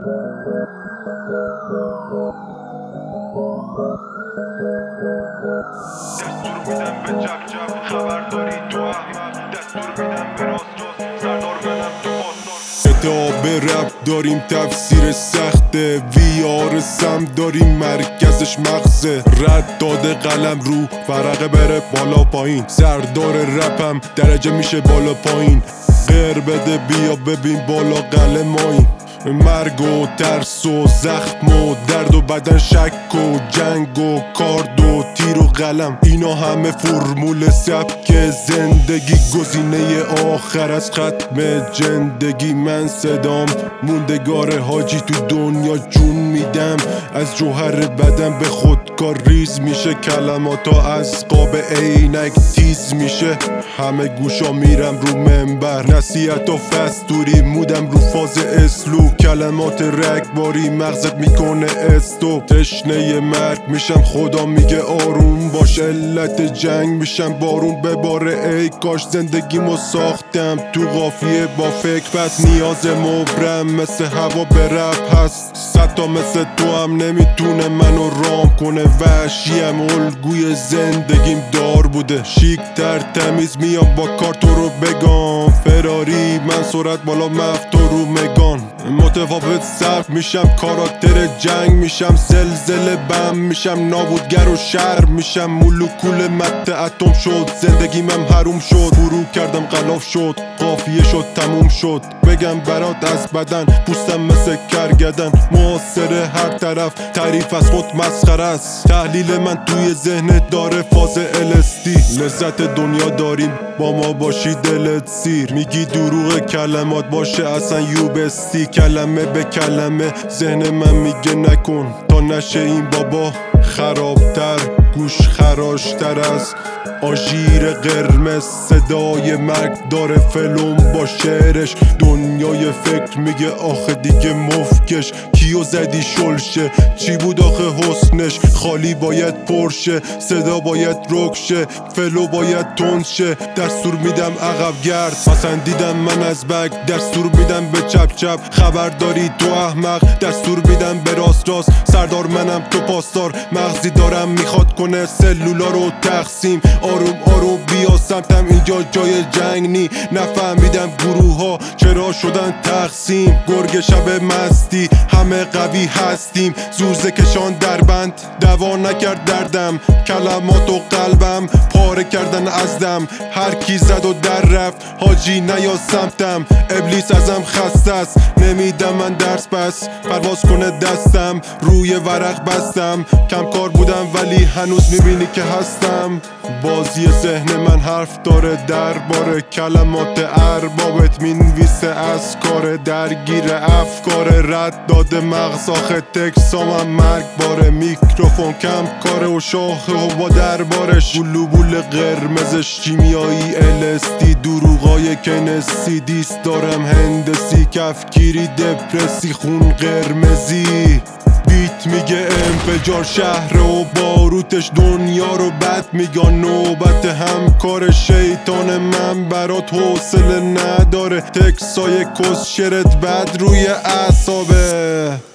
دستور میدم به جب جب خبر داری تو احمق، دستور میدم به راست راست سردار منم تو پاسدار. کتاب رپ داریم تفسیر سخته، ویار سم داریم مرکزش مغزه. رد داده قلم رو فرقه بره بالا پایین، سردار رپم درجه میشه بالا پایین. غیر بده بیا ببین بالا قلمایی، مرگ و ترس و زخم و درد و بدن، شک و جنگ و کارد و تیر و قلم. اینا همه فرمول سبک زندگی، گزینه آخر از ختم جندگی. من صدام موندگار حاجی تو دنیا جون میدم، از جوهر بدن به خودکار ریز میشه. کلماتا از قاب عینک تیز میشه، همه گوشا میرم رو منبر. نصیحت و فستوری مودم رو فاز اسلو، کلمات رگباری مغزت میکنه استوب. تشنه مرگ میشم خدا میگه آروم باش، علت جنگ میشم بارون بباره. ای کاش زندگیمو ساختم تو قافیه با فکر، پس نیاز مبرم مثل هوا به رپ هست. صد تا مثل تو هم نمیتونه منو رام کنه، وحشیم الگوی زندگیم دار بوده. شیک تر تمیز میام با کار تو رو بگم، فراری من سرعت بالا مفتو رو مگان. متفاوت صرف میشم کاراکتر جنگ میشم، زلزله بم میشم نابودگر و شر میشم. مولکول مت اتم شد زندگیم هم حروم شد، فرو کردم غلاف شد قافیه شد تموم شد. بگم برات از بدن پوستم مثل کرگدن، معاصره هر طرف تعریف از خود مسخره است. تحلیل من توی ذهنت داره فاز LSD، لذت دنیا داریم با ما باشی دلت سیر. میگی دروغ کلمات باشه اصلا یوبستی، کلمه به کلمه ذهن من میگه نکن تا نشه این بابا خرابتر. گوش خراشتر از آژیر قرمز، صدای مرگ داره فلوم با شعرش. دنیای فکر میگه آخه دیگه مفکش، کیو زدی شلشه چی بود آخه حسنش. خالی باید پرشه، صدا باید رکشه، فلو باید تنشه. دستور میدم عقب گرد پسندیدم من از بگ، دستور میدم به چپ چپ خبر داری تو احمق. دستور میدم به راست راست سردار منم تو پاسدار. مغزی دارم میخواد کنه سلولا رو تقسیم، آروم آروم بیا سمتم اینجا جای جنگ نی. نفهمیدم گروه ها چرا شدن تقسیم، گرگ شب مستی همه قوی هستیم. زوزه کشان در بند دوا نکرد دردم، کلمات و قلبم پاره کردن از دم. هر کی زد و در رفت حاجی نیا سمتم، ابلیس ازم خسته است نمیدم من درس پس. پرواز کنه دستم روی ورق بستم، کم کار بودم ولی هنوز میبینی که هستم. بازی ذهن من حرف داره درباره کلمات اربابت مینویسه از کار درگیر افکار. رد داده مغز آخه تکسامم مرگ باره، میکروفون کم کاره و شاخه و با دربارش. بول قرمزش شیمیایی LSD، دروغای کنسی دیست دارم هندسی. کفگیری دپرسی خون قرمزی، بیت میگه انفجار شهر و باروتش دنیا رو بد میگن. نوبت همکار شیطان من برات حوصله نداره، تکسای کس شرت بد روی اعصابه.